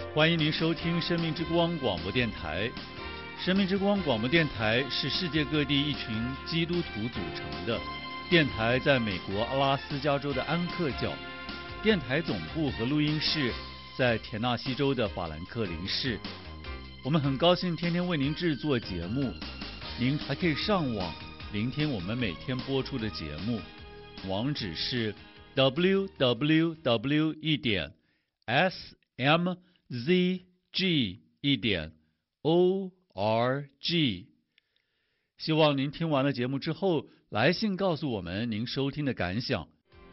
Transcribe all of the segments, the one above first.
欢迎您收听生命之光广播电台。生命之光广播电台是世界各地一群基督徒组成的电台，在美国阿拉斯加州的安克教，电台总部和录音室在田纳西州的法兰克林市。我们很高兴天天为您制作节目，您还可以上网聆听我们每天播出的节目，网址是 www.smzg.org。 希望您听完了节目之后来信告诉我们您收听的感想。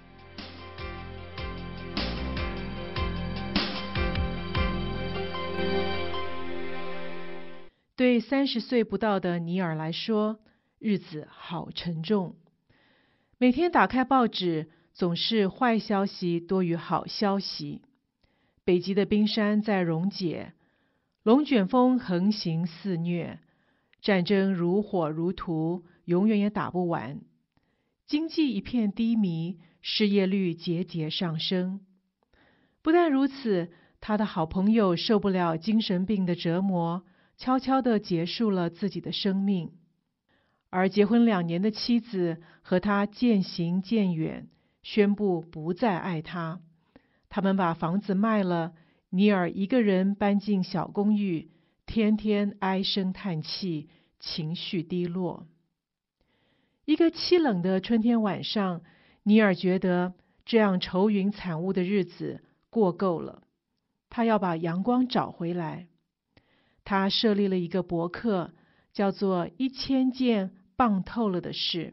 对30岁不到的尼尔来说，日子好沉重。每天打开报纸，总是坏消息多于好消息。北极的冰山在溶解，龙卷风横行肆虐，战争如火如荼，永远也打不完。经济一片低迷，失业率节节上升。不但如此，他的好朋友受不了精神病的折磨，悄悄地结束了自己的生命。而结婚2年的妻子和他渐行渐远，宣布不再爱他。他们把房子卖了，尼尔一个人搬进小公寓，天天唉声叹气，情绪低落。一个凄冷的春天晚上，尼尔觉得这样愁云惨雾的日子过够了，他要把阳光找回来。他设立了一个博客，叫做1000件棒透了的事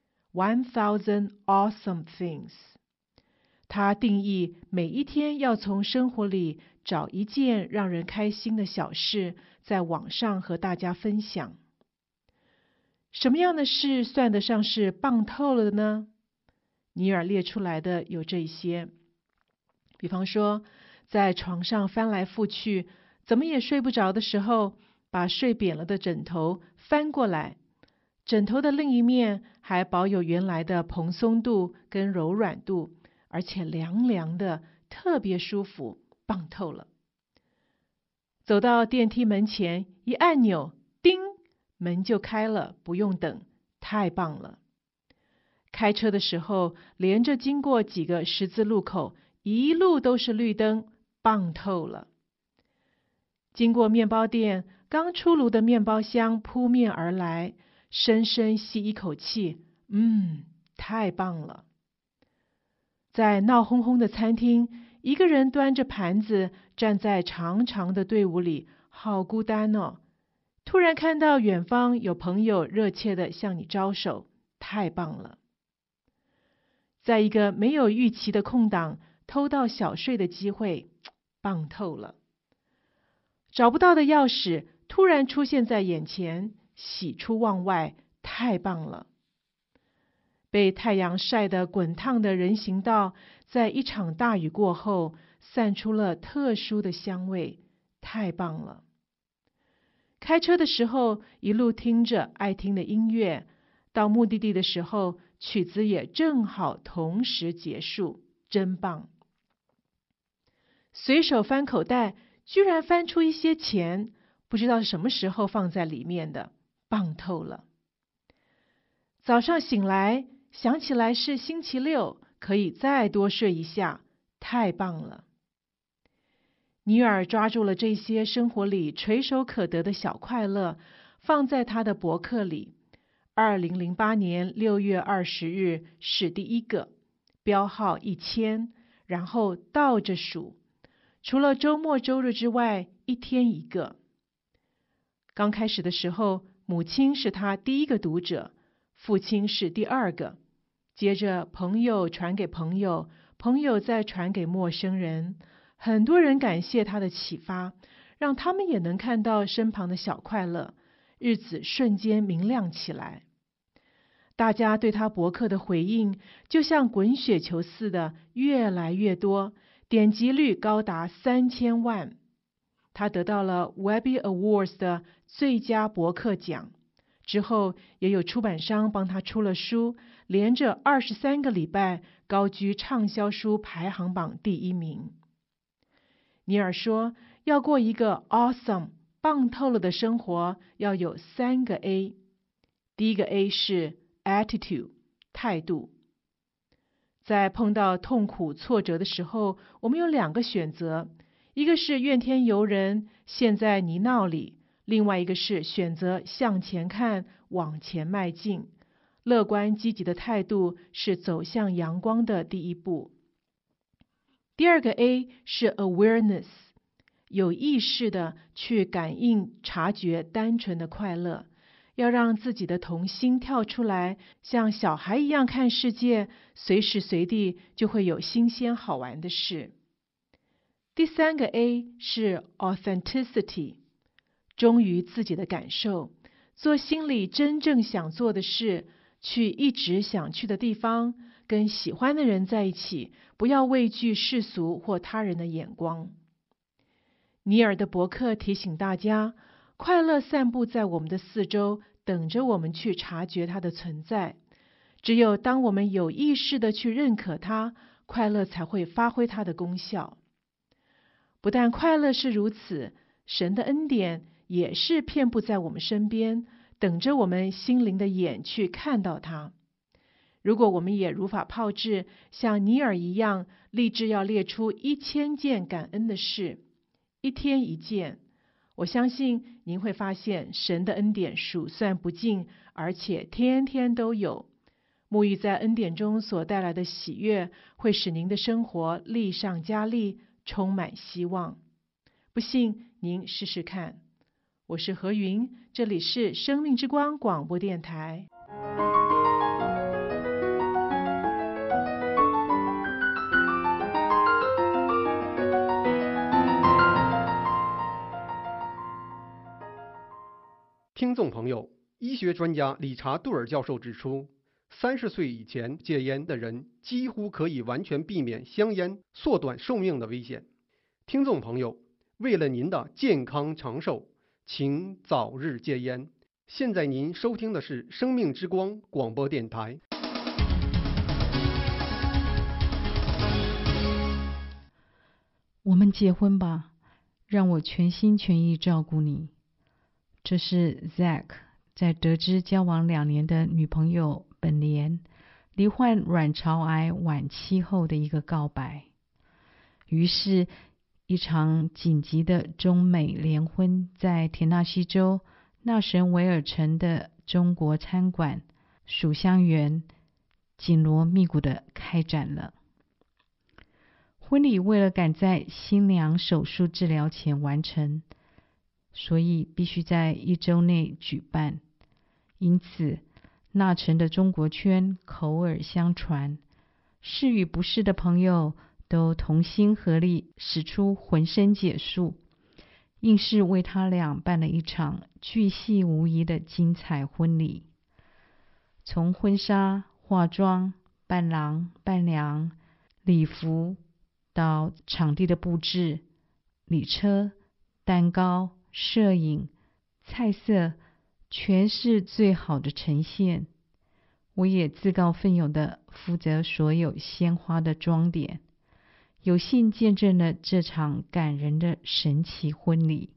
1000 Awesome Things。 他定义每一天要从生活里找一件让人开心的小事，在网上和大家分享。什么样的事算得上是棒透了的呢？尼尔列出来的有这些，比方说在床上翻来覆去，怎么也睡不着的时候，把睡扁了的枕头翻过来，枕头的另一面还保有原来的蓬松度跟柔软度，而且凉凉的，特别舒服，棒透了。走到电梯门前，一按钮，叮，门就开了，不用等，太棒了。开车的时候，连着经过几个十字路口，一路都是绿灯，棒透了。经过面包店，刚出炉的面包香扑面而来，深深吸一口气，太棒了。在闹哄哄的餐厅，一个人端着盘子站在长长的队伍里，好孤单哦。突然看到远方有朋友热切地向你招手，太棒了。在一个没有预期的空档，偷到小睡的机会，棒透了。找不到的钥匙突然出现在眼前，喜出望外，太棒了。被太阳晒得滚烫的人行道，在一场大雨过后，散出了特殊的香味，太棒了。开车的时候，一路听着爱听的音乐，到目的地的时候，曲子也正好同时结束，真棒。随手翻口袋，居然翻出一些钱，不知道是什么时候放在里面的，棒透了。早上醒来，想起来是星期六，可以再多睡一下，太棒了。尼尔抓住了这些生活里垂手可得的小快乐，放在他的博客里。2008年6月20日是第一个，标号1000，然后倒着数，除了周末周日之外，一天一个。刚开始的时候，母亲是他第一个读者，父亲是第2个，接着朋友传给朋友，朋友再传给陌生人。很多人感谢他的启发，让他们也能看到身旁的小快乐，日子瞬间明亮起来。大家对他博客的回应就像滚雪球似的越来越多，点击率高达3000万。他得到了 Webby Awards 的最佳博客奖。之后也有出版商帮他出了书，连着23个礼拜高居畅销书排行榜第1名。尼尔说， 要过一个 awesome 棒透了的生活，要有3个 A。第一个 A 是 attitude 态度。在碰到痛苦挫折的时候，我们有2个选择，一个是怨天尤人，陷在泥淖里，另外一个是选择向前看，往前迈进。乐观积极的态度是走向阳光的第一步。第2个 A 是 awareness， 有意识的去感应察觉单纯的快乐，要让自己的童心跳出来，像小孩一样看世界，随时随地就会有新鲜好玩的事。第3个 A 是 authenticity， 忠于自己的感受，做心里真正想做的事，去一直想去的地方，跟喜欢的人在一起，不要畏惧世俗或他人的眼光。尼尔的博客提醒大家，快乐散布在我们的四周，等着我们去察觉它的存在。只有当我们有意识的去认可它，快乐才会发挥它的功效。不但快乐是如此，神的恩典也是遍布在我们身边，等着我们心灵的眼去看到它。如果我们也如法炮制，像尼尔一样，立志要列出1000件感恩的事，一天1件，我相信您会发现神的恩典数算不尽，而且天天都有。沐浴在恩典中所带来的喜悦，会使您的生活力上加力，充满希望。不信您试试看。我是何云，这里是生命之光广播电台。 听众朋友，医学专家理查杜尔教授指出，30岁以前戒烟的人几乎可以完全避免香烟缩短寿命的危险。听众朋友，为了您的健康长寿，请早日戒烟。现在您收听的是生命之光广播电台。 我们结婚吧，让我全心全意照顾你。这是 Zack 在得知交往2年的女朋友本莲罹患卵巢癌晚期后的一个告白。于是一场紧急的中美联婚在田纳西州纳什维尔城的中国餐馆蜀香园紧锣密鼓地开展了。婚礼为了赶在新娘手术治疗前完成，所以必须在1周内举办。因此那城的中国圈口耳相传，是与不是的朋友都同心合力，使出浑身解数，硬是为他俩办了一场巨细无遗的精彩婚礼。从婚纱、化妆、伴郎、伴娘、礼服，到场地的布置、礼车、蛋糕、摄影、菜色，全是最好的呈现。我也自告奋勇地负责所有鲜花的装点，有幸见证了这场感人的神奇婚礼。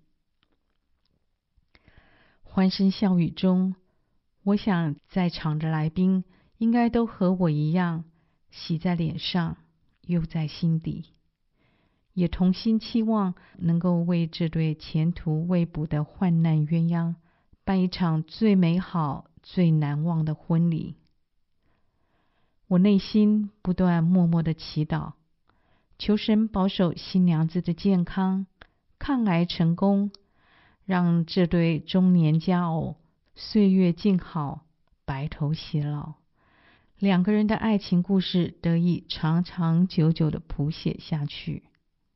欢声笑语中，我想在场的来宾应该都和我一样，喜在脸上，忧在心底，也同心期望能够为这对前途未卜的患难鸳鸯办一场最美好、最难忘的婚礼。我内心不断默默的祈祷，求神保守新娘子的健康，抗癌成功，让这对中年佳偶岁月静好，白头偕老，2个人的爱情故事得以长长久久的谱写下去。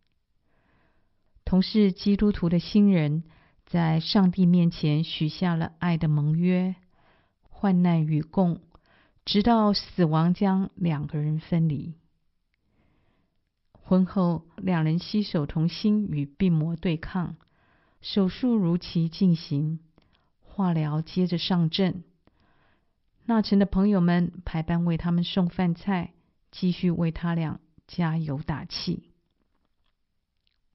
同是基督徒的新人，在上帝面前许下了爱的盟约，患难与共，直到死亡将2个人分离。婚后2人携手同心与病魔对抗，手术如期进行，化疗接着上阵。那城的朋友们排班为他们送饭菜，继续为他俩加油打气。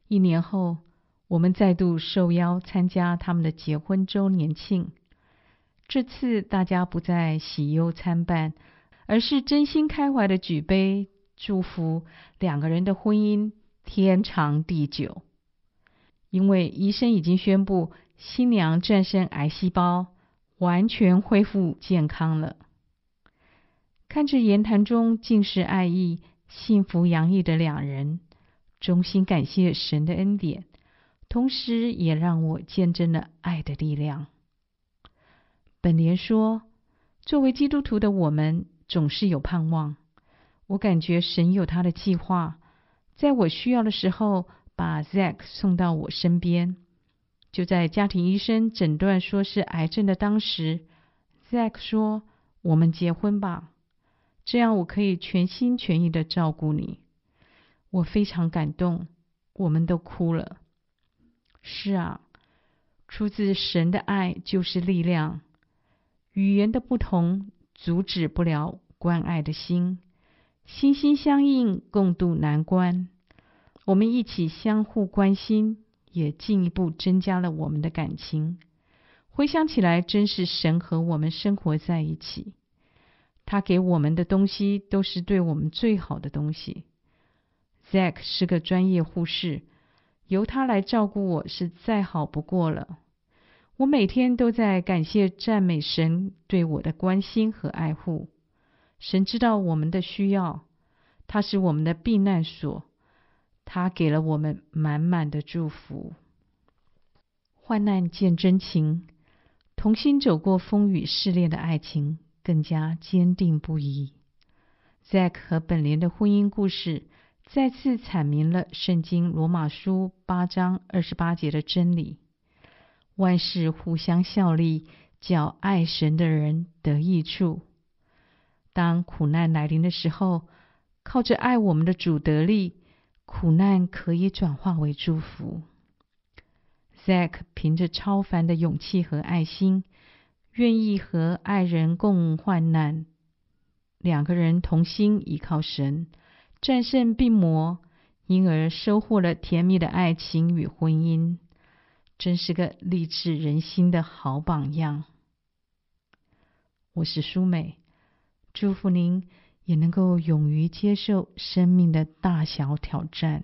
1年后，我们再度受邀参加他们的结婚周年庆。这次大家不再喜忧参半，而是真心开怀的举杯祝福2个人的婚姻天长地久。因为医生已经宣布新娘战胜癌细胞，完全恢复健康了。看着言谈中尽是爱意、幸福洋溢的2人，衷心感谢神的恩典，同时也让我见证了爱的力量。本莲说，作为基督徒的我们总是有盼望。我感觉神有他的计划，在我需要的时候把 Zack 送到我身边。就在家庭医生诊断说是癌症的当时， Zack 说，我们结婚吧，这样我可以全心全意的照顾你。我非常感动，我们都哭了。是啊，出自神的爱就是力量。语言的不同阻止不了关爱的心，心心相印，共度难关。我们一起相互关心，也进一步增加了我们的感情。回想起来，真是神和我们生活在一起。他给我们的东西都是对我们最好的东西。Zack 是个专业护士，由他来照顾我是再好不过了。我每天都在感谢赞美神对我的关心和爱护。神知道我们的需要，他是我们的避难所，他给了我们满满的祝福。患难见真情，同心走过风雨试炼的爱情更加坚定不移。Zack 和本莲的婚姻故事再次阐明了圣经罗马书8章28节的真理：万事互相效力，叫爱神的人得益处。当苦难来临的时候，靠着爱我们的主得力，苦难可以转化为祝福。Zack 凭着超凡的勇气和爱心，愿意和爱人共患难。2个人同心依靠神，战胜病魔，因而收获了甜蜜的爱情与婚姻。真是个励志人心的好榜样。我是舒美，祝福您也能够勇于接受生命的大小挑战。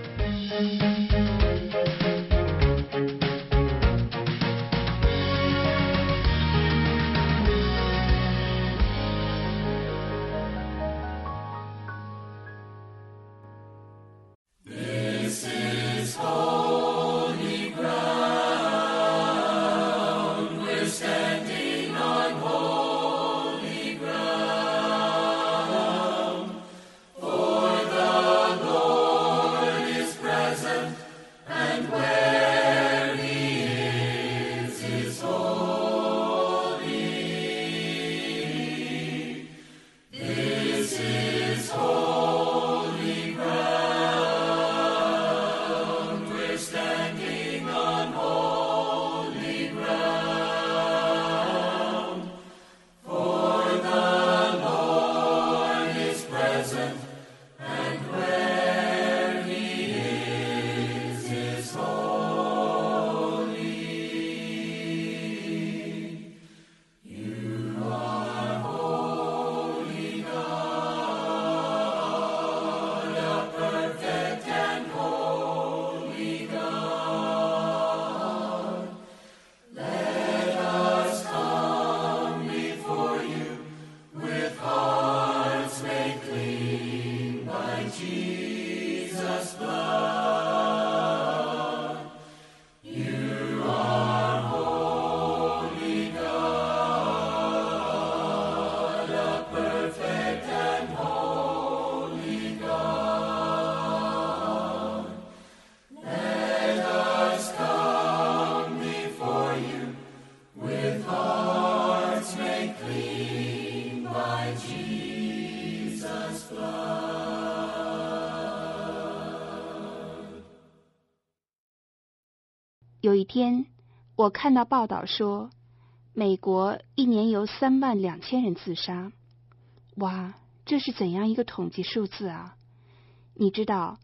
有一天，我看到报道说，美国一年有32000人自杀。哇，这是怎样一个统计数字啊？你知道，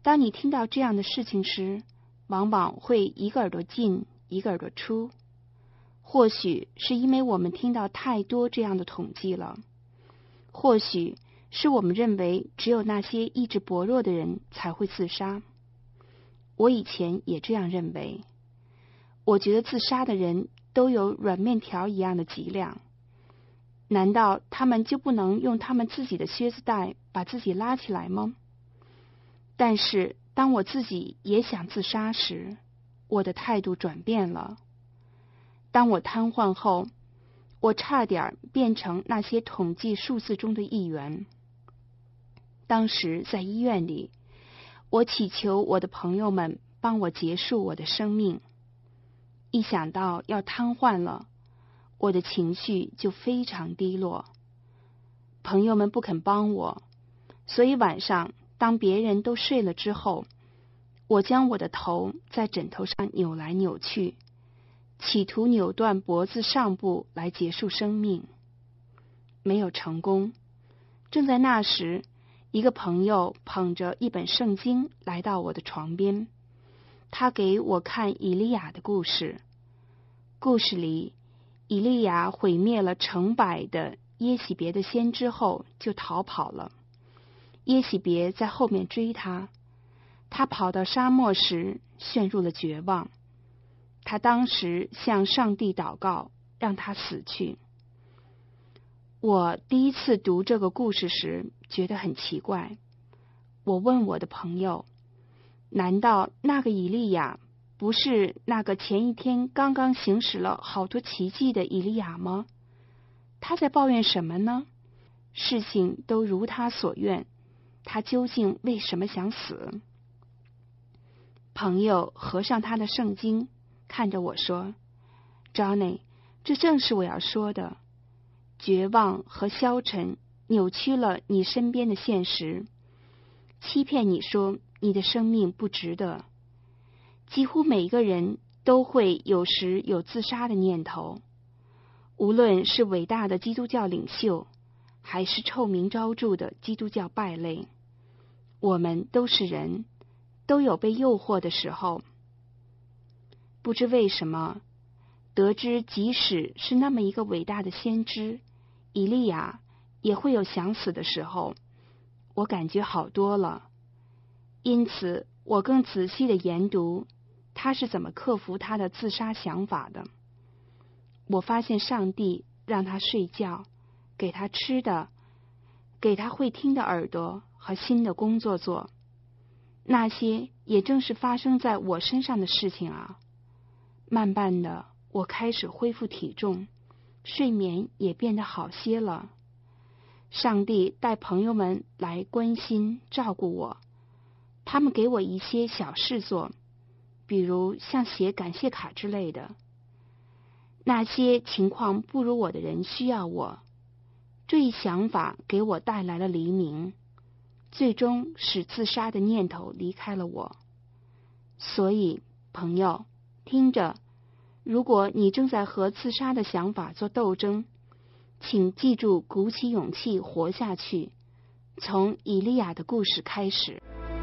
当你听到这样的事情时，往往会一个耳朵进，一个耳朵出。或许是因为我们听到太多这样的统计了，或许是我们认为只有那些意志薄弱的人才会自杀。我以前也这样认为，我觉得自杀的人都有软面条一样的脊梁，难道他们就不能用他们自己的靴子带把自己拉起来吗？但是当我自己也想自杀时，我的态度转变了。当我瘫痪后，我差点变成那些统计数字中的一员。当时在医院里，我祈求我的朋友们帮我结束我的生命。一想到要瘫痪了，我的情绪就非常低落。朋友们不肯帮我，所以晚上当别人都睡了之后，我将我的头在枕头上扭来扭去，企图扭断脖子上部来结束生命。没有成功。正在那时，一个朋友捧着一本圣经来到我的床边，他给我看以利亚的故事。故事里，以利亚毁灭了成百的耶洗别的先知后就逃跑了。耶洗别在后面追他，他跑到沙漠时陷入了绝望。他当时向上帝祷告，让他死去。我第一次读这个故事时觉得很奇怪，我问我的朋友，难道那个以利亚不是那个前一天刚刚行使了好多奇迹的以利亚吗？他在抱怨什么呢？事情都如他所愿，他究竟为什么想死？朋友合上他的圣经，看着我说， Johnny， 这正是我要说的。绝望和消沉扭曲了你身边的现实，欺骗你说你的生命不值得。几乎每个人都会有时有自杀的念头，无论是伟大的基督教领袖，还是臭名昭著的基督教败类，我们都是人，都有被诱惑的时候。不知为什么，得知即使是那么一个伟大的先知以利亚也会有想死的时候，我感觉好多了。因此我更仔细地研读他是怎么克服他的自杀想法的。我发现上帝让他睡觉，给他吃的，给他会听的耳朵和新的工作做，那些也正是发生在我身上的事情啊。慢慢的，我开始恢复体重，睡眠也变得好些了。上帝带朋友们来关心照顾我，他们给我一些小事做，比如像写感谢卡之类的。那些情况不如我的人需要我，这一想法给我带来了黎明，最终使自杀的念头离开了我。所以朋友，听着，如果你正在和自杀的想法做斗争，请记住鼓起勇气活下去，从以利亚的故事开始。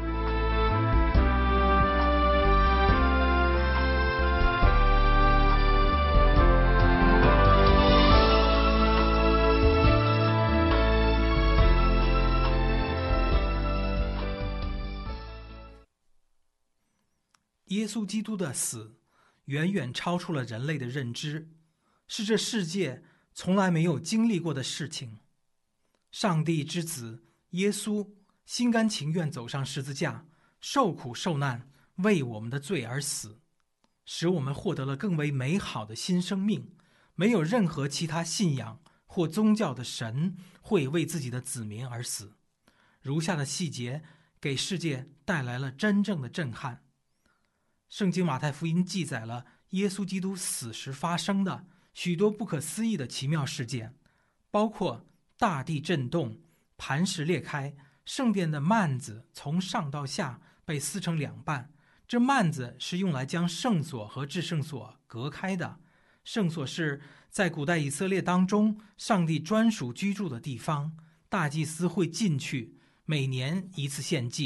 耶稣基督的死远远超出了人类的认知，是这世界从来没有经历过的事情。上帝之子耶稣心甘情愿走上十字架，受苦受难，为我们的罪而死，使我们获得了更为美好的新生命。没有任何其他信仰或宗教的神会为自己的子民而死。如下的细节给世界带来了真正的震撼。圣经马太福音记载了耶稣基督死时发生的许多不可思议的奇妙事件，包括大地震动、磐石裂开、圣殿的幔子从上到下被撕成两半，这幔子是用来将圣所和至圣所隔开的。圣所是在古代以色列当中上帝专属居住的地方，大祭司会进去，每年一次献祭，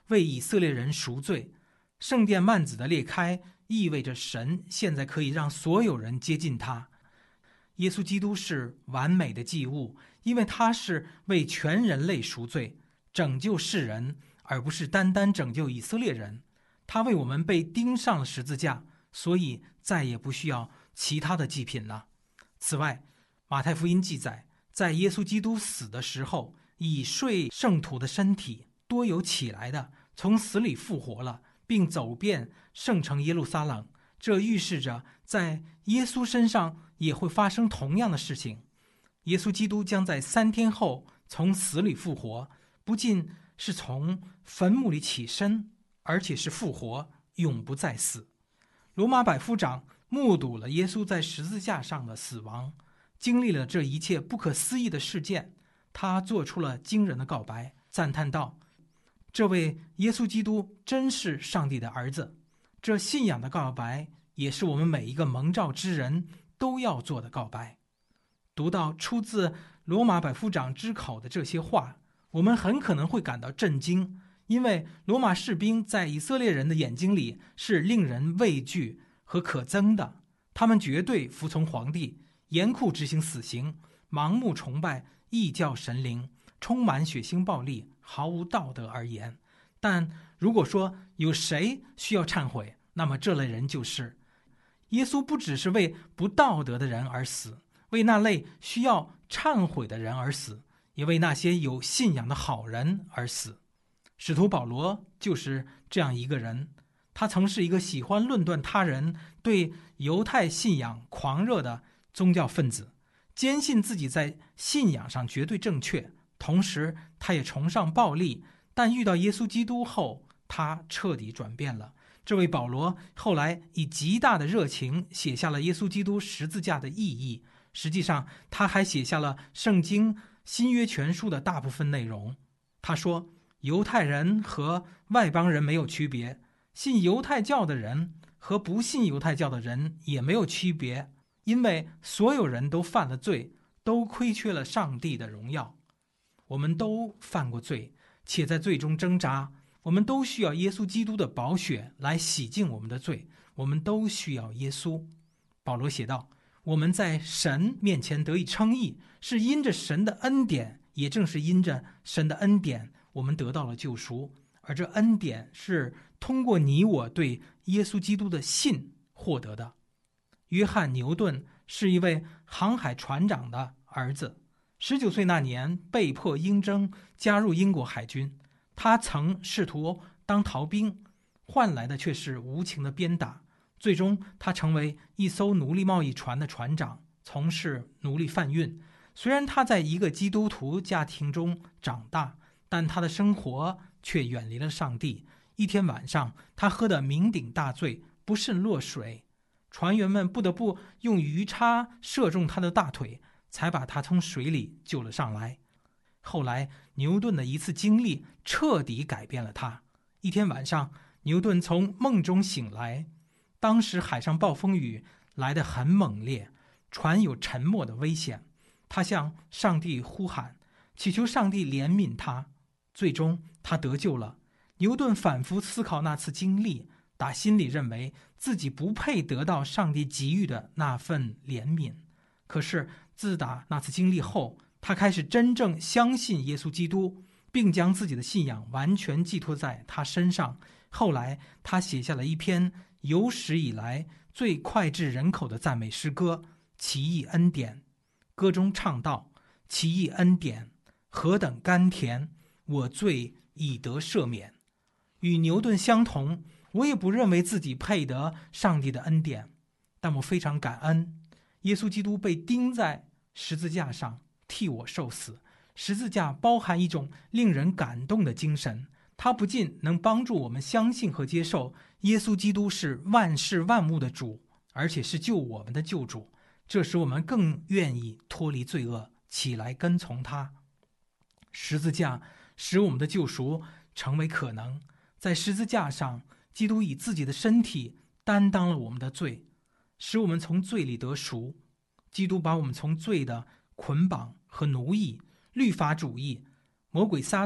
为以色列人赎罪。圣殿幔子的裂开意味着神现在可以让所有人接近他。耶稣基督是完美的祭物，因为他是为全人类赎罪，拯救世人，而不是单单拯救以色列人。他为我们被钉上了十字架，所以再也不需要其他的祭品了。此外，马太福音记载，在耶稣基督死的时候，已睡圣徒的身体多有起来的，从死里复活了，并走遍圣城耶路撒冷。这预示着在耶稣身上也会发生同样的事情。耶稣基督将在3天后从死里复活，不仅是从坟墓里起身，而且是复活，永不再死。罗马百夫长目睹了耶稣在十字架上的死亡，经历了这一切不可思议的事件，他做出了惊人的告白，赞叹道：这位耶稣基督真是上帝的儿子。这信仰的告白也是我们每一个蒙召之人都要做的告白。读到出自罗马百夫长之口的这些话，我们很可能会感到震惊，因为罗马士兵在以色列人的眼睛里是令人畏惧和可憎的，他们绝对服从皇帝，严酷执行死刑，盲目崇拜异教神灵，充满血腥暴力，毫无道德而言。但如果说有谁需要忏悔，那么这类人就是耶稣。不只是为不道德的人而死，为那类需要忏悔的人而死，也为那些有信仰的好人而死。使徒保罗就是这样一个人，他曾是一个喜欢论断他人、对犹太信仰狂热的宗教分子，坚信自己在信仰上绝对正确，同时他也崇尚暴力。但遇到耶稣基督后，他彻底转变了。这位保罗后来以极大的热情写下了耶稣基督十字架的意义，实际上他还写下了圣经新约全书的大部分内容。他说，犹太人和外邦人没有区别，信犹太教的人和不信犹太教的人也没有区别，因为所有人都犯了罪，都亏缺了上帝的荣耀。我们都犯过罪，且在罪中挣扎，我们都需要耶稣基督的宝血来洗净我们的罪，我们都需要耶稣。保罗写道，我们在神面前得以称义，是因着神的恩典，也正是因着神的恩典，我们得到了救赎。而这恩典是通过你我对耶稣基督的信获得的。约翰·牛顿是一位航海船长的儿子，19岁那年被迫应征加入英国海军。他曾试图当逃兵，换来的却是无情的鞭打。最终他成为一艘奴隶贸易船的船长，从事奴隶贩运。虽然他在一个基督徒家庭中长大，但他的生活却远离了上帝。一天晚上，他喝得酩酊大醉，不慎落水，船员们不得不用鱼叉射中他的大腿，才把他从水里救了上来。后来牛顿的一次经历彻底改变了他。一天晚上，牛顿从梦中醒来，当时海上暴风雨来得很猛烈，船有沉没的危险。他向上帝呼喊，祈求上帝怜悯他。最终他得救了。牛顿反复思考那次经历，打心里认为自己不配得到上帝给予的那份怜悯。可是自打那次经历后，他开始真正相信耶稣基督，并将自己的信仰完全寄托在他身上。后来他写下了一篇有史以来最脍炙人口的赞美诗歌《奇异恩典》。歌中唱道，奇异恩典何等甘甜，我罪已得赦免。与牛顿相同，我也不认为自己配得上帝的恩典，但我非常感恩耶稣基督被钉在十字架上替我受死。十字架包含一种令人感动的精神，它不仅能帮助我们相信和接受耶稣基督是万事万物的主，而且是救我们的救主，这使我们更愿意脱离罪恶，起来跟从他。十字架使我们的救赎成为可能。在十字架上，基督以自己的身体担当了我们的罪，使我们从罪里得赎。基督把我们从罪的捆绑和奴役、律法主义、魔鬼撒旦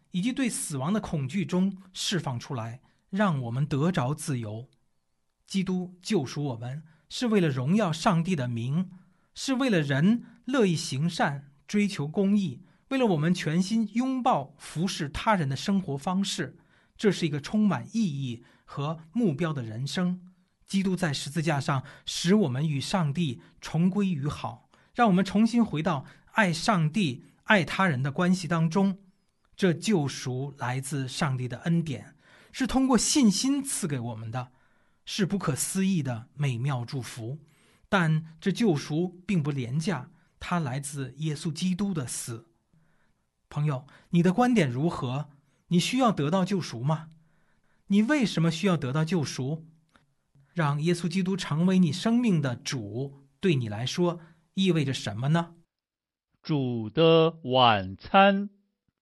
以及对死亡的恐惧中释放出来，让我们得着自由。基督救赎我们，是为了荣耀上帝的名，是为了人乐意行善、追求公义，为了我们全心拥抱服侍他人的生活方式。这是一个充满意义和目标的人生。基督在十字架上使我们与上帝重归于好，让我们重新回到爱上帝、爱他人的关系当中。这救赎来自上帝的恩典，是通过信心赐给我们的，是不可思议的美妙祝福。但这救赎并不廉价，它来自耶稣基督的死。朋友，你的观点如何？你需要得到救赎吗？你为什么需要得到救赎？让耶稣基督成为你生命的主，对你来说意味着什么呢？ 主的晚餐。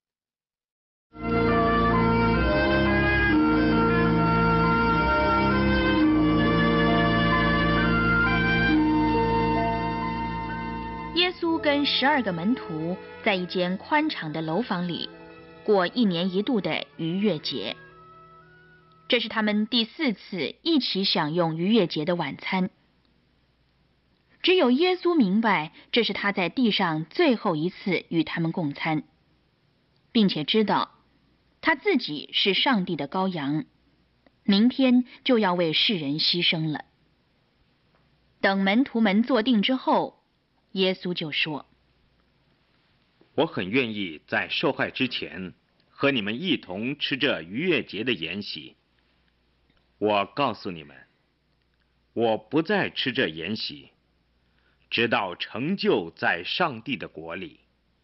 耶稣跟12个门徒在一间宽敞的楼房里过1年1度的逾越节。这是他们第4次一起享用逾越节的晚餐。只有耶稣明白，这是他在地上最后一次与他们共餐，并且知道他自己是上帝的羔羊，明天就要为世人牺牲了。等门徒们坐定之后，耶稣就说： 我很愿意在受害之前和你们一同吃这逾越节的筵席。我告诉你们，我不再吃这筵席，直到成就在上帝的国里。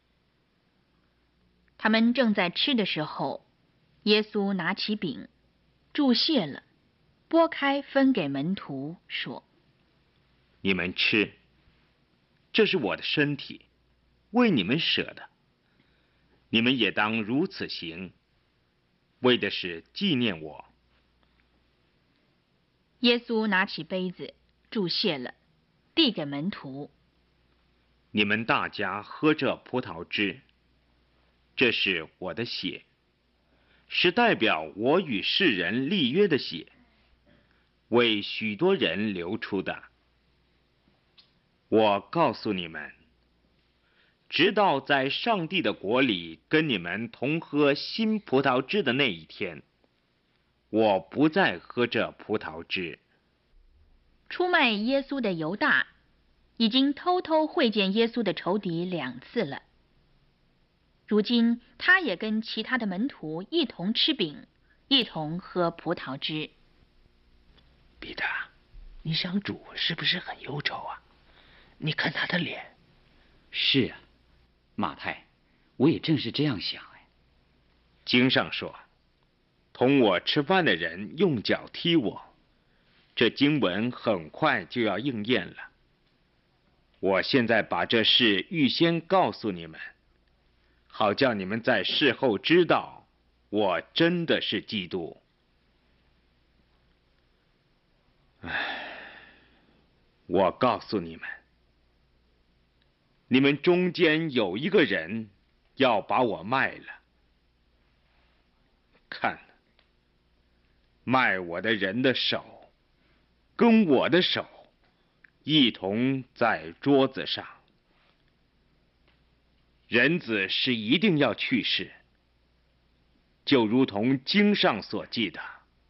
他们正在吃的时候，耶稣拿起饼，祝谢了，拨开分给门徒，说： 你们吃，这是我的身体，为你们舍的。你们也当如此行，为的是纪念我。 耶稣拿起杯子，祝谢了，递给门徒： 你们大家喝这葡萄汁，这是我的血，是代表我与世人立约的血，为许多人流出的。我告诉你们，直到在上帝的国里跟你们同喝新葡萄汁的那一天，我不再喝这葡萄汁。 出卖耶稣的犹大已经偷偷会见耶稣的仇敌2次了。如今他也跟其他的门徒一同吃饼，一同喝葡萄汁。 彼得，你想主是不是很忧愁啊？你看他的脸。 是啊，马太，我也正是这样想哎。 经上说，同我吃饭的人用脚踢我，这经文很快就要应验了。我现在把这事预先告诉你们，好叫你们在事后知道，我真的是基督。我告诉你们，你们中间有一个人要把我卖了。看，卖我的人的手跟我的手一同在桌子上。人子是一定要去世，就如同经上所记的。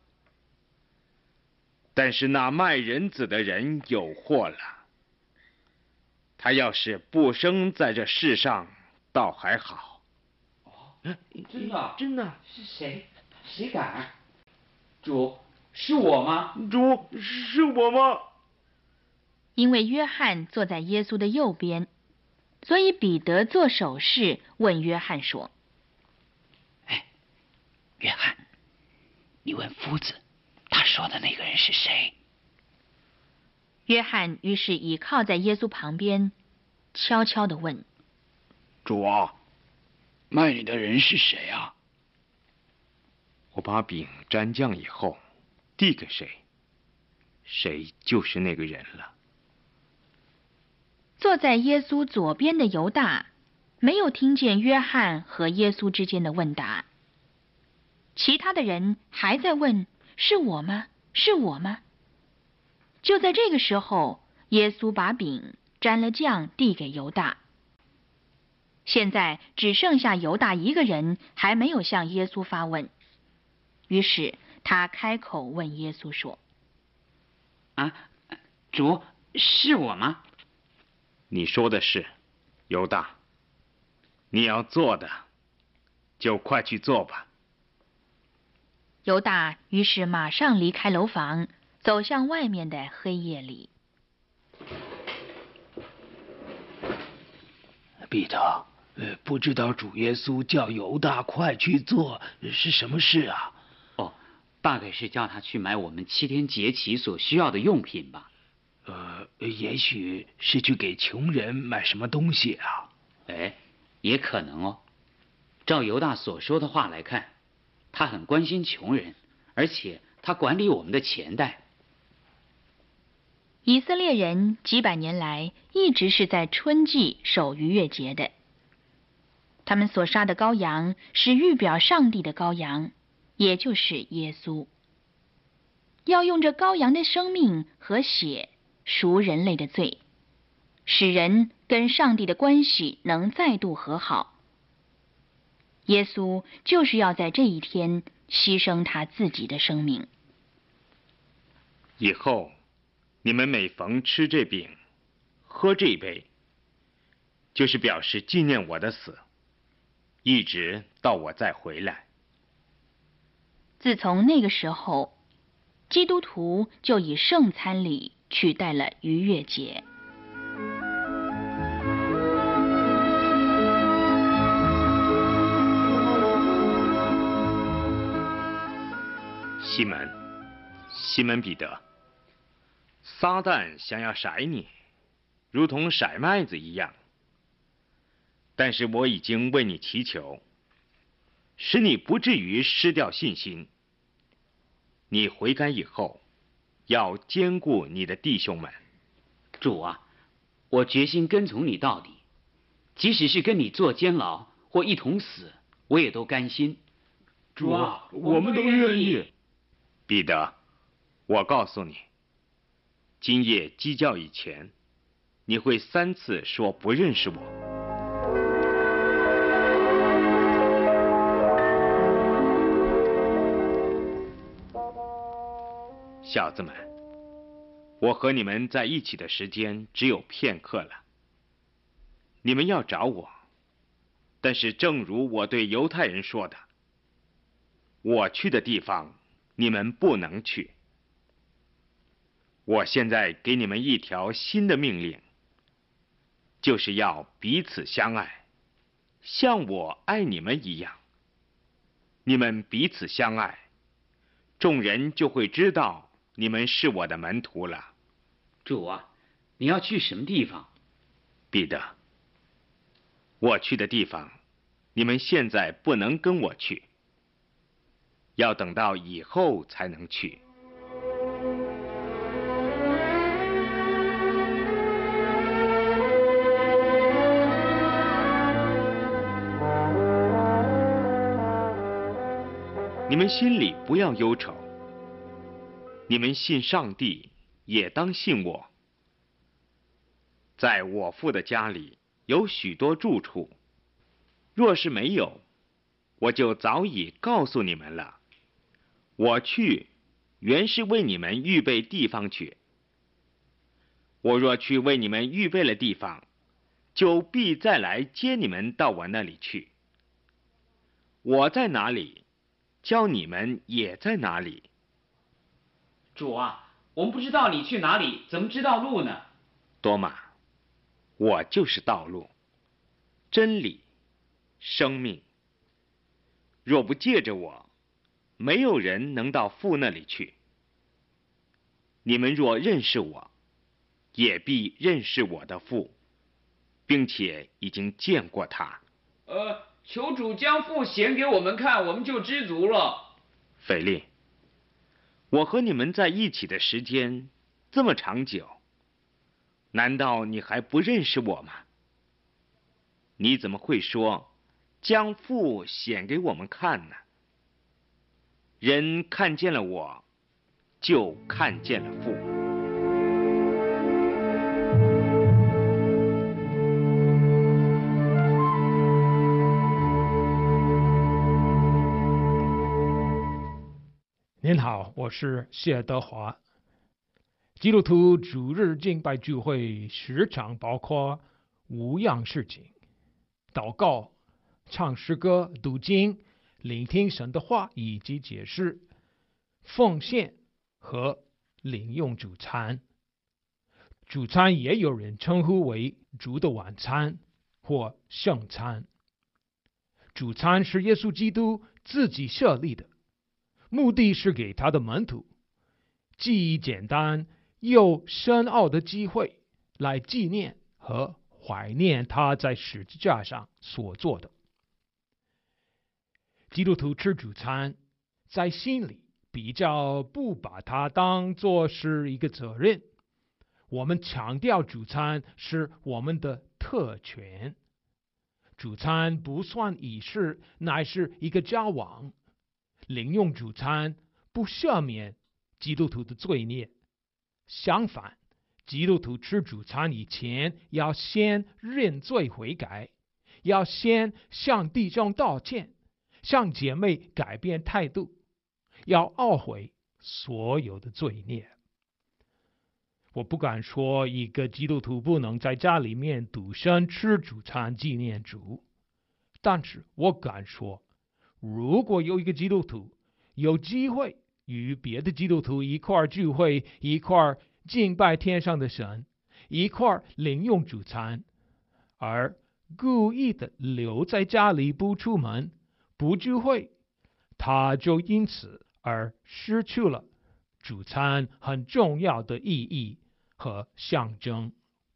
但是那卖人子的人有祸了，他要是不生在这世上，倒还好。 真的？ 真的？ 是谁？谁敢？主，是我吗？ 主，是我吗？ 因为约翰坐在耶稣的右边，所以彼得做手势问约翰说： 哎，约翰，你问夫子，他说的那个人是谁？ 约翰于是倚靠在耶稣旁边，悄悄地问： 主啊，卖你的人是谁啊？ 我把饼沾酱以后，递给谁，谁就是那个人了。 坐在耶稣左边的犹大没有听见约翰和耶稣之间的问答， 其他的人还在问：是我吗？是我吗？就在这个时候，耶稣把饼沾了酱递给犹大。现在只剩下犹大一个人还没有向耶稣发问，于是他开口问耶稣说： 主，是我吗？ 你说的是，犹大，你要做的，就快去做吧。 犹大于是马上离开楼房，走向外面的黑夜里。 彼得，不知道主耶稣叫犹大快去做是什么事啊？ 大概是叫他去买我们7天节期所需要的用品吧。 也许是去给穷人买什么东西啊？ 也可能哦。照犹大所说的话来看，他很关心穷人，而且他管理我们的钱袋。 以色列人几百年来一直是在春季守逾越节的。他们所杀的羔羊是预表上帝的羔羊，也就是耶稣。要用这羔羊的生命和血赎人类的罪，使人跟上帝的关系能再度和好。耶稣就是要在这一天牺牲他自己的生命。 以后你们每逢吃这饼，喝这杯，就是表示纪念我的死，一直到我再回来。 自从那个时候，基督徒就以圣餐礼取代了逾越节。 西门彼得，撒旦想要甩你，如同甩麦子一样。但是我已经为你祈求，使你不至于失掉信心。你悔改以后，要兼顾你的弟兄们。 主啊，我决心跟从你到底，即使是跟你做监牢或一同死，我也都甘心。 主啊，我们都愿意。 彼得，我告诉你，今夜鸡叫以前，你会3次说不认识我。小子们，我和你们在一起的时间只有片刻了。你们要找我，但是正如我对犹太人说的，我去的地方你们不能去。我现在给你们一条新的命令，就是要彼此相爱，像我爱你们一样。你们彼此相爱，众人就会知道你们是我的门徒了。 主啊，你要去什么地方？ 彼得，我去的地方，你们现在不能跟我去，要等到以后才能去。你们心里不要忧愁，你们信上帝，也当信我。在我父的家里有许多住处，若是没有，我就早已告诉你们了。我去，原是为你们预备地方去。我若去为你们预备了地方，就必再来接你们到我那里去。我在哪里，叫你们也在哪里。 主啊，我们不知道你去哪里，怎么知道路呢？ 多马，我就是道路、真理、生命。若不借着我，没有人能到父那里去。你们若认识我，也必认识我的父，并且已经见过他。 求主将父显给我们看，我们就知足了。 腓力，我和你们在一起的时间这么长久，难道你还不认识我吗？你怎么会说将父显给我们看呢？ 人看见了我，就看见了父。 您好，我是谢德华。基督徒主日敬拜聚会时常包括5样事情：祷告、唱诗歌、读经、聆听神的话以及解释、奉献和领用主餐。主餐也有人称呼为主的晚餐或圣餐。主餐是耶稣基督自己设立的，目的是给他的门徒既简单又深奥的机会来纪念和怀念他在十字架上所做的。基督徒吃主餐，在心里比较不把它当作是一个责任。我们强调主餐是我们的特权。主餐不算仪式，乃是一个交往。领用主餐不赦免基督徒的罪孽，相反，基督徒吃主餐以前要先认罪悔改，要先向弟兄道歉，向姐妹改变态度，要懊悔所有的罪孽。我不敢说一个基督徒不能在家里面独身吃主餐纪念主，但是我敢说，如果有一个基督徒有机会与别的基督徒一块聚会，一块敬拜天上的神，一块领用主餐，而故意的留在家里不出门不聚会，他就因此而失去了主餐很重要的意义和象征。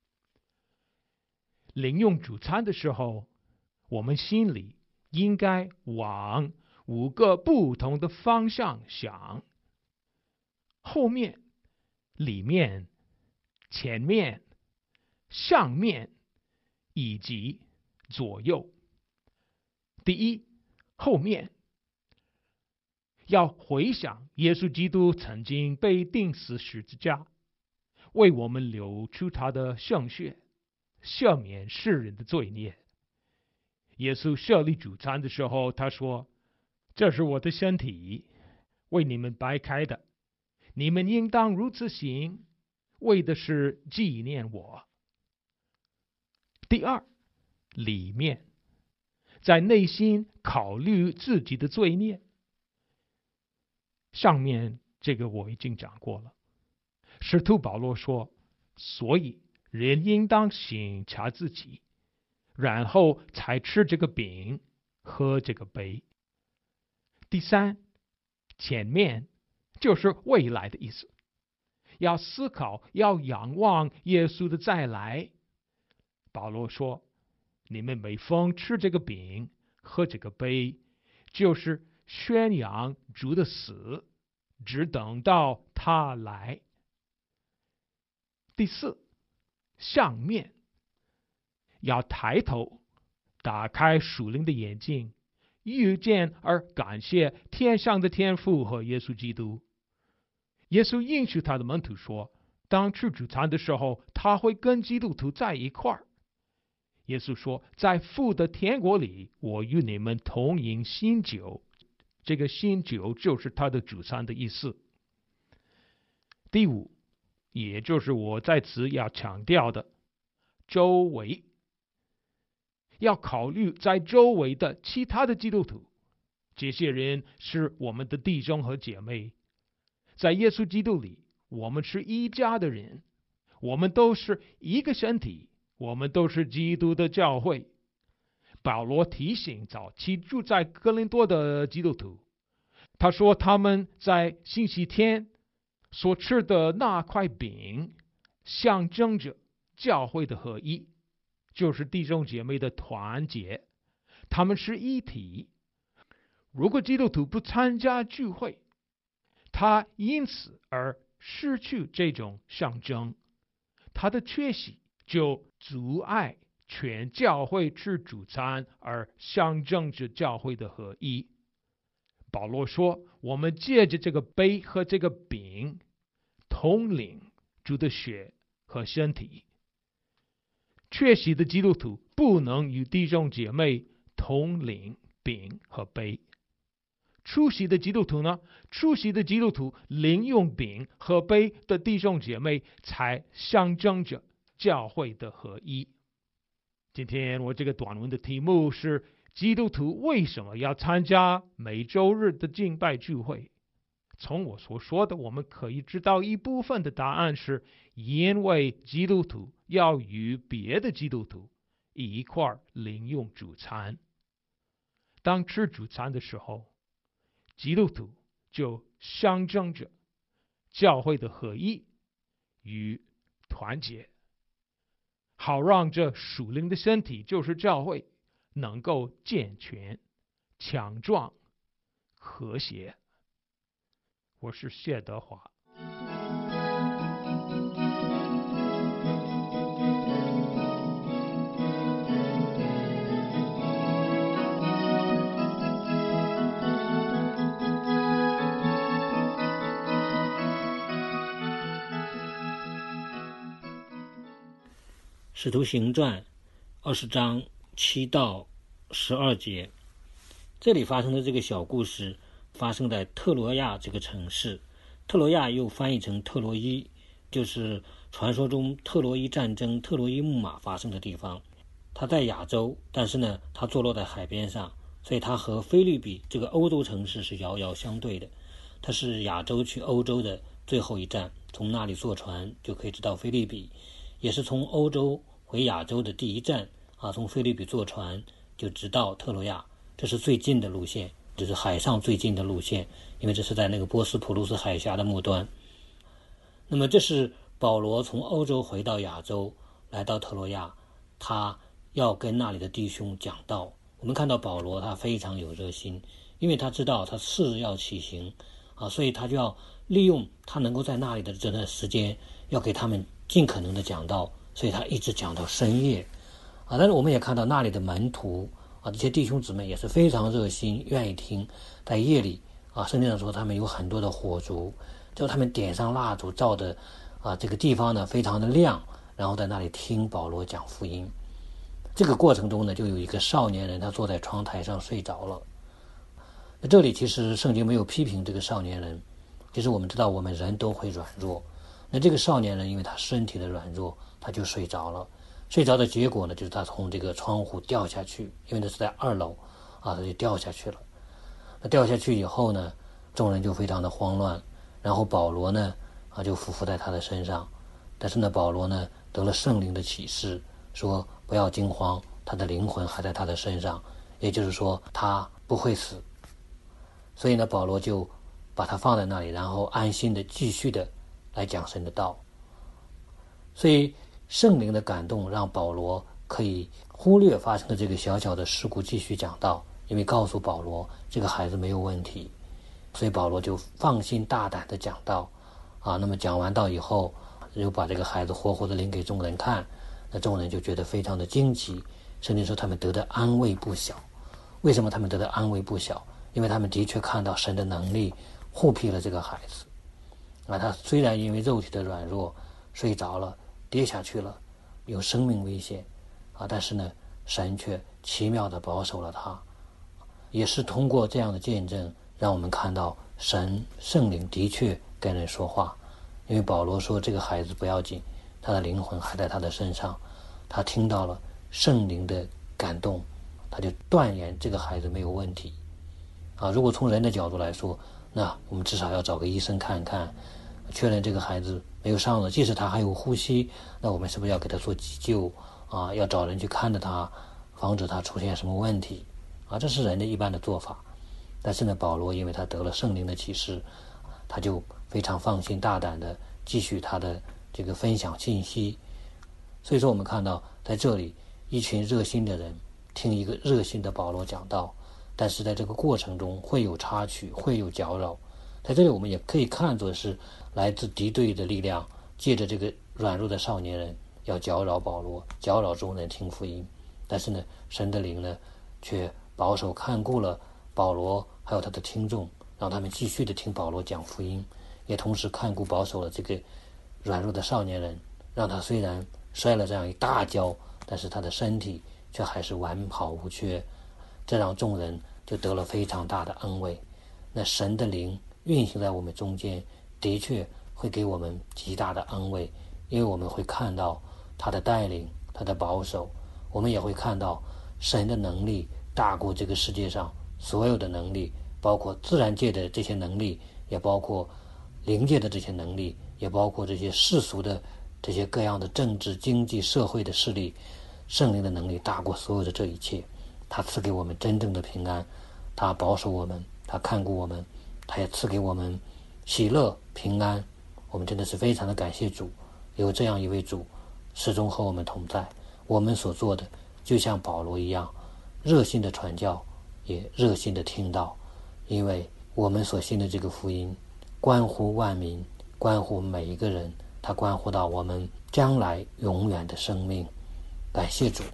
领用主餐的时候，我们心里应该往5个不同的方向想：后面、里面、前面、上面以及左右。第一，后面，要回想耶稣基督曾经被钉死十字架，为我们流出他的圣血，赦免世人的罪孽。耶稣设立主餐的时候，他说：“这是我的身体，为你们掰开的，你们应当如此行，为的是纪念我。”第二，里面，在内心考虑自己的罪孽。上面这个我已经讲过了。使徒保罗说：“所以人应当省察自己，然后才吃这个饼，喝这个杯。”第三，前面就是未来的意思，要思考，要仰望耶稣的再来。保罗说：“你们每逢吃这个饼，喝这个杯，就是宣扬主的死，只等到他来。”第四，上面，要抬头，打开属灵的眼睛，遇见而感谢天上的天父和耶稣基督。耶稣应许他的门徒说，当吃主餐的时候，他会跟基督徒在一块儿。耶稣说：“在父的天国里，我与你们同饮新酒。”这个新酒就是他的主餐的意思。第五，也就是我在此要强调的，周围，要考虑在周围的其他的基督徒，这些人是我们的弟兄和姐妹，在耶稣基督里，我们是一家的人，我们都是一个身体，我们都是基督的教会。保罗提醒早期住在哥林多的基督徒，他说他们在星期天所吃的那块饼，象征着教会的合一，就是弟兄姐妹的团结，他们是一体。如果基督徒不参加聚会，他因此而失去这种象征，他的缺席就阻碍全教会吃主餐，而象征着教会的合一。 保罗说，我们借着这个杯和这个饼，统领主的血和身体。确实的基督徒不能与弟兄姐妹统领饼和杯。出席的基督徒呢？出席的基督徒领用饼和杯的弟兄姐妹，才象征着教会的合一。今天我这个短文的题目是：基督徒为什么要参加每周日的敬拜聚会？从我所说的，我们可以知道一部分的答案是，因为基督徒要与别的基督徒一块领用主餐。当吃主餐的时候，基督徒就象征着教会的合一与团结，好让这属灵的身体，就是教会，能够健全、强壮、和谐。我是谢德华。 使徒行传20章7到12节，这里发生的这个小故事发生在特罗亚这个城市。特罗亚又翻译成特洛伊，就是传说中特洛伊战争、特洛伊木马发生的地方。它在亚洲，但是呢，它坐落在海边上，所以它和菲律比这个欧洲城市是遥遥相对的。它是亚洲去欧洲的最后一站，从那里坐船就可以直到菲律比，也是从欧洲回亚洲的第一站啊。从菲律比坐船就直到特罗亚，这是最近的路线，这是海上最近的路线，因为这是在那个波斯普鲁斯海峡的末端。那么这是保罗从欧洲回到亚洲，来到特罗亚，他要跟那里的弟兄讲道。我们看到保罗他非常有热心，因为他知道他是要起行啊，所以他就要利用他能够在那里的这段时间，要给他们尽可能的讲道，所以他一直讲到深夜啊。但是我们也看到那里的门徒啊，这些弟兄姊妹也是非常热心，愿意听。在夜里啊，圣经上说他们有很多的火烛，就他们点上蜡烛，照的啊这个地方呢非常的亮，然后在那里听保罗讲福音。这个过程中呢，就有一个少年人，他坐在窗台上睡着了。那这里其实圣经没有批评这个少年人，其实我们知道我们人都会软弱。那这个少年人因为他身体的软弱，他就睡着了。睡着的结果呢，就是他从这个窗户掉下去，因为他是在2楼啊，他就掉下去了。那掉下去以后呢，众人就非常的慌乱，然后保罗呢啊就俯伏在他的身上。但是呢，保罗呢得了圣灵的启示，说不要惊慌，他的灵魂还在他的身上，也就是说他不会死。所以呢，保罗就把他放在那里，然后安心的继续的来讲神的道。所以圣灵的感动让保罗可以忽略发生的这个小小的事故，继续讲道，因为告诉保罗这个孩子没有问题，所以保罗就放心大胆的讲道啊。那么讲完道以后，就把这个孩子活活的领给众人看，那众人就觉得非常的惊奇。圣经说他们得的安慰不小。为什么他们得的安慰不小？因为他们的确看到神的能力护庇了这个孩子啊。他虽然因为肉体的软弱睡着了，跌下去了，有生命危险啊，但是呢，神却奇妙地保守了他。也是通过这样的见证，让我们看到神圣灵的确跟人说话。因为保罗说这个孩子不要紧，他的灵魂还在他的身上，他听到了圣灵的感动，他就断言这个孩子没有问题啊。如果从人的角度来说，那我们至少要找个医生看看，确认这个孩子没有伤了，即使他还有呼吸，那我们是不是要给他做急救啊？要找人去看着他，防止他出现什么问题啊？这是人的一般的做法。但是呢，保罗因为他得了圣灵的启示，他就非常放心大胆的继续他的这个分享信息。所以说我们看到在这里一群热心的人听一个热心的保罗讲道，但是在这个过程中会有插曲，会有搅扰。在这里我们也可以看作是来自敌对的力量，借着这个软弱的少年人要搅扰保罗，搅扰众人听福音。但是呢，神的灵呢却保守看顾了保罗还有他的听众，让他们继续的听保罗讲福音，也同时看顾保守了这个软弱的少年人，让他虽然摔了这样一大跤，但是他的身体却还是完好无缺，这让众人就得了非常大的安慰。那神的灵运行在我们中间，的确会给我们极大的安慰，因为我们会看到他的带领，他的保守，我们也会看到神的能力大过这个世界上所有的能力，包括自然界的这些能力，也包括灵界的这些能力，也包括这些世俗的这些各样的政治、经济、社会的势力。圣灵的能力大过所有的这一切，他赐给我们真正的平安，他保守我们，他看顾我们，他也赐给我们喜乐平安。我们真的是非常的感谢主，有这样一位主始终和我们同在。我们所做的就像保罗一样，热心的传教，也热心的听到，因为我们所信的这个福音关乎万民，关乎每一个人，它关乎到我们将来永远的生命。感谢主。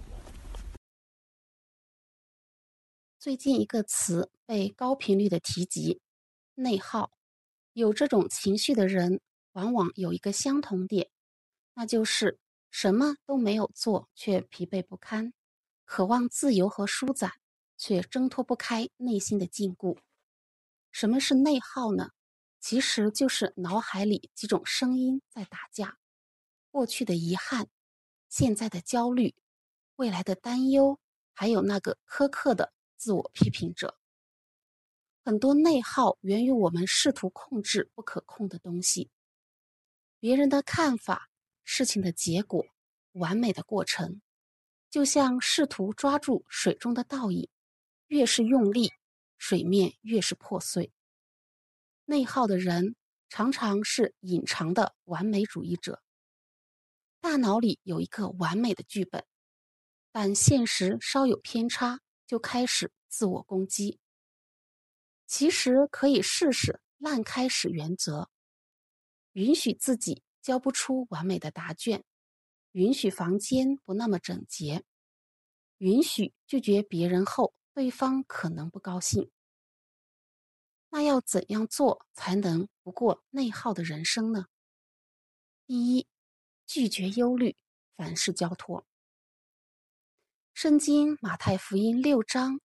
最近一个词被高频率的提及，内耗。有这种情绪的人往往有一个相同点，那就是什么都没有做却疲惫不堪，渴望自由和舒展，却挣脱不开内心的禁锢。什么是内耗呢？其实就是脑海里几种声音在打架，过去的遗憾，现在的焦虑，未来的担忧，还有那个苛刻的自我批评者。很多内耗源于我们试图控制不可控的东西，别人的看法，事情的结果，完美的过程，就像试图抓住水中的倒影，越是用力，水面越是破碎。内耗的人常常是隐藏的完美主义者，大脑里有一个完美的剧本，但现实稍有偏差，就开始自我攻击。其实可以试试烂开始原则，允许自己交不出完美的答卷，允许房间不那么整洁，允许拒绝别人后对方可能不高兴。那要怎样做才能不过内耗的人生呢？第一，拒绝忧虑，凡事交托。圣经马太福音6章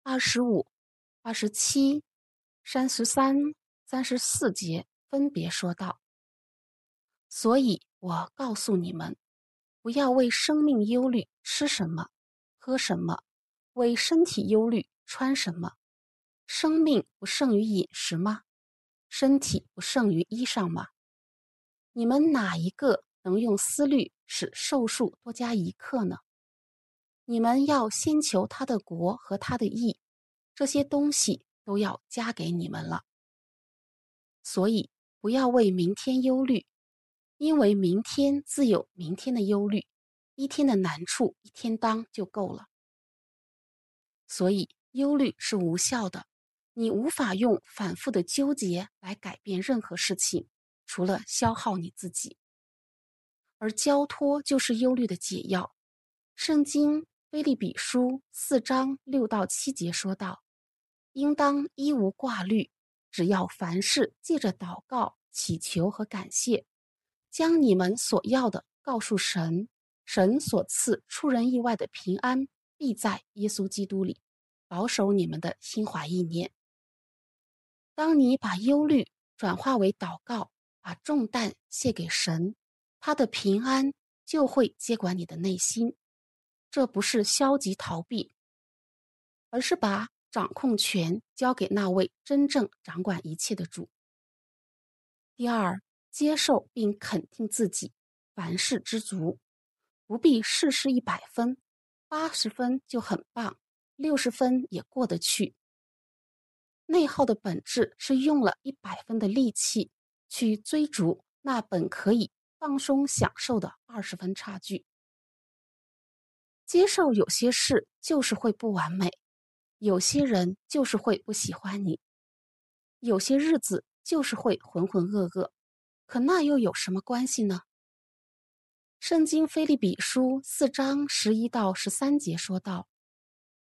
25、27、33、34节分别说道：所以我告诉你们，不要为生命忧虑吃什么喝什么，为身体忧虑穿什么。生命不胜于饮食吗？身体不胜于衣裳吗？你们哪一个能用思虑使寿数多加1刻呢？你们要先求他的国和他的义，这些东西都要加给你们了。所以不要为明天忧虑，因为明天自有明天的忧虑，一天的难处一天当就够了。所以忧虑是无效的，你无法用反复的纠结来改变任何事情，除了消耗你自己。而交托就是忧虑的解药。圣经腓立比书4章6到7节说道：应当一无挂虑，只要凡事借着祷告、祈求和感谢，将你们所要的告诉神，神所赐出人意外的平安，必在耶稣基督里保守你们的心怀意念。当你把忧虑转化为祷告，把重担卸给神，他的平安就会接管你的内心。这不是消极逃避，而是把掌控权交给那位真正掌管一切的主。第二，接受并肯定自己，凡事知足，不必事事100分，80分就很棒，60分也过得去。内耗的本质是用了100分的力气去追逐那本可以放松享受的20分差距。接受有些事就是会不完美，有些人就是会不喜欢你，有些日子就是会浑浑噩噩，可那又有什么关系呢？圣经腓立比书4章11到13节说道：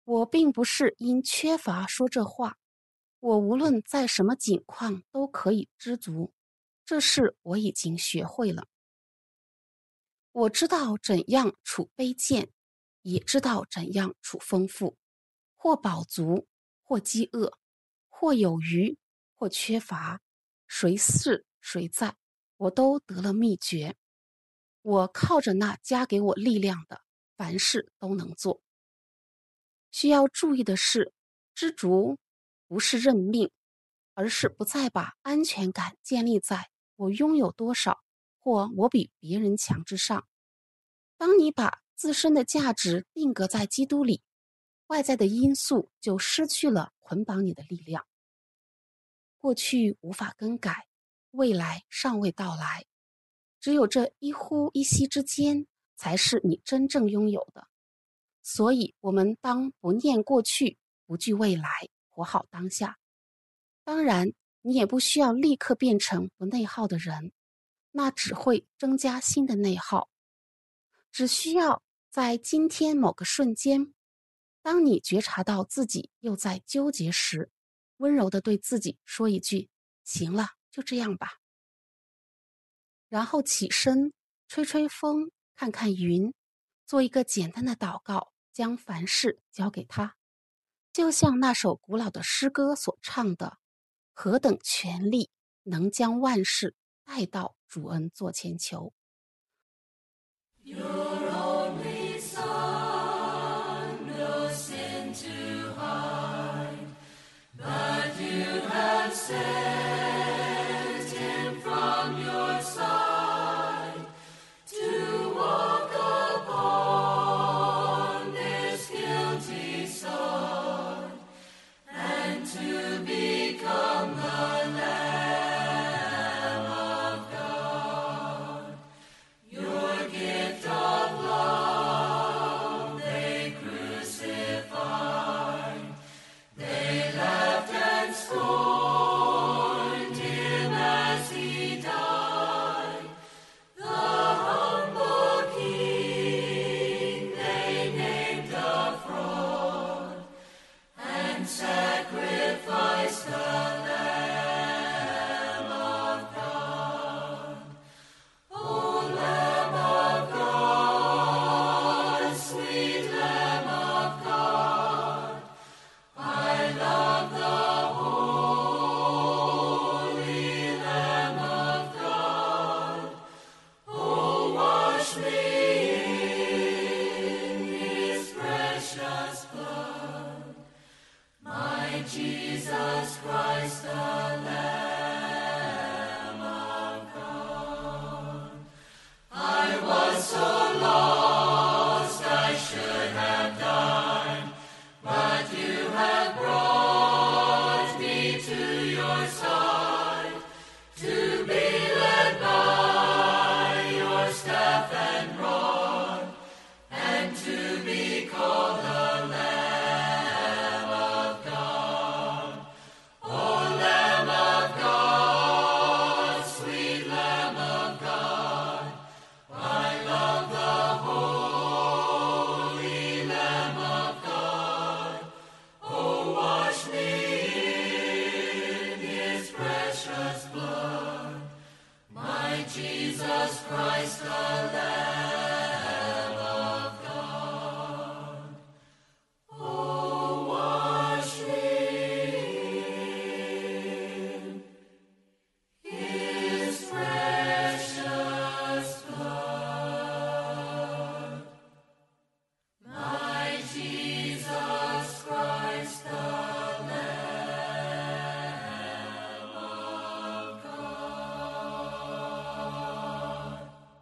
我并不是因缺乏说这话，我无论在什么境况都可以知足，这事我已经学会了。我知道怎样处卑贱，也知道怎样处丰富，或饱足，或饥饿，或有余，或缺乏，谁是谁在，我都得了秘诀。我靠着那加给我力量的，凡事都能做。需要注意的是，知足不是认命，而是不再把安全感建立在我拥有多少或我比别人强之上。当你把自身的价值定格在基督里，外在的因素就失去了捆绑你的力量。过去无法更改，未来尚未到来，只有这一呼一吸之间，才是你真正拥有的。所以我们当不念过去，不惧未来，活好当下。当然，你也不需要立刻变成不内耗的人，那只会增加新的内耗。只需要在今天某个瞬间，当你觉察到自己又在纠结时，温柔地对自己说一句：行了，就这样吧。然后起身，吹吹风，看看云，做一个简单的祷告，将凡事交给他。就像那首古老的诗歌所唱的：何等权力，能将万事带到主恩座前求。 Your only Son, no sin to hide, but you have sent him from your side to walk upon this guilty sod and to become the Lamb of God. Your gift of love they crucified. They laughed and scorned him as he died. The humble King they named a fraud and sacrificed the Lamb of God. O Lamb of God, sweet Lamb of God, I love the holy Lamb of God. Oh, wash me in his precious blood, my Jesus Christ, the Lamb of God. I was so lost I should have died, but you have brought me to your side, to be led by your staff and rod, and to be called the Lamb of God. O Lamb of God, sweet Lamb of God, I love the holy Lamb of God. Oh, wash me in his precious blood, my Jesus Christ, the Lamb of God. Oh, wash me in his precious blood, my Jesus Christ, the Lamb of God.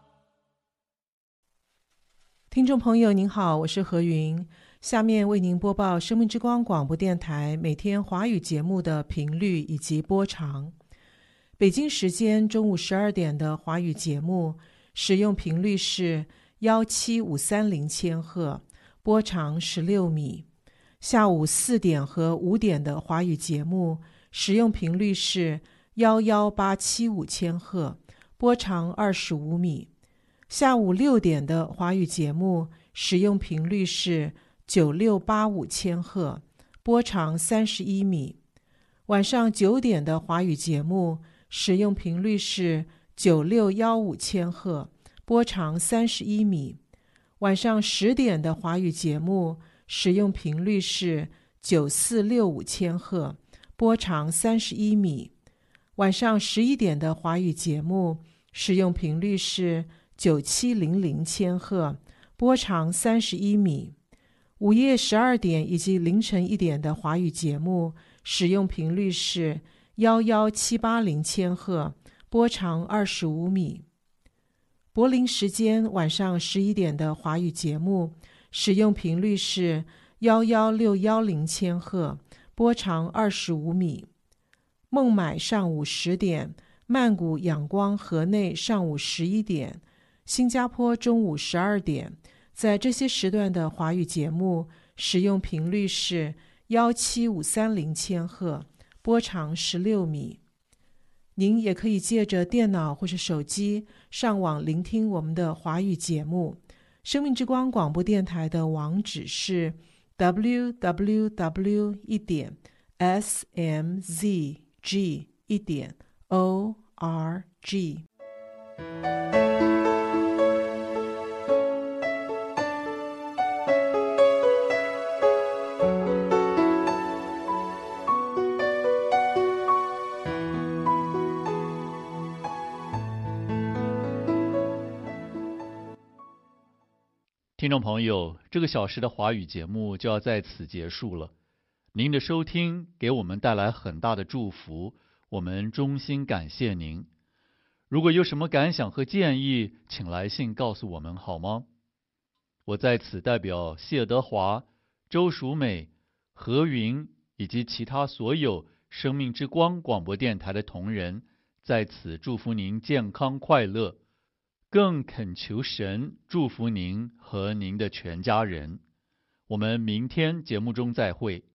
听众朋友您好，我是何云，下面为您播报生命之光广播电台每天华语节目的频率以及播长。北京时间中午12点的华语节目使用频率是17530千赫，波长16米。下午4点和5点的华语节目使用频率是11875千赫，波长25米。下午6点的华语节目使用频率是 9685千赫，波长31米。晚上9点的华语节目使用频率是9615千赫，波长31米。晚上10点的华语节目使用频率是9465千赫，波长31米。晚上11点的华语节目使用频率是9700千赫，波长31米。午夜12点以及凌晨1点的华语节目使用频率是11780千赫，波长25米。柏林时间晚上11点的华语节目使用频率是11610千赫，波长25米。孟买上午10点，曼谷仰光河内上午11点，新加坡中午12点，在这些时段的华语节目使用频率是17530千赫，波长16米。您也可以借着电脑或是手机上网聆听我们的华语节目。生命之光广播电台的网址是 www.smzg.org。 听众朋友，这个小时的华语节目就要在此结束了。您的收听给我们带来很大的祝福，我们衷心感谢您。如果有什么感想和建议，请来信告诉我们好吗？我在此代表谢德华、周淑美、何云以及其他所有生命之光广播电台的同仁，在此祝福您健康快乐，更恳求神祝福您和您的全家人。我们明天节目中再会。